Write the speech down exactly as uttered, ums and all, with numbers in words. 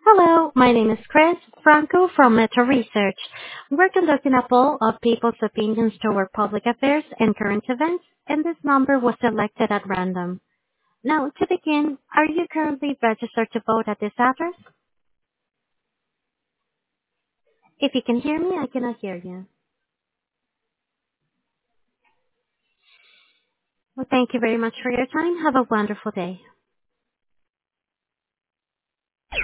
Hello, my name is Chris Franco from Meta Research. We're conducting a poll of people's opinions toward public affairs and current events, and this number was selected at random. Now, to begin, are you currently registered to vote at this address? If you can hear me, I cannot hear you. Well, thank you very much for your time. Have a wonderful day.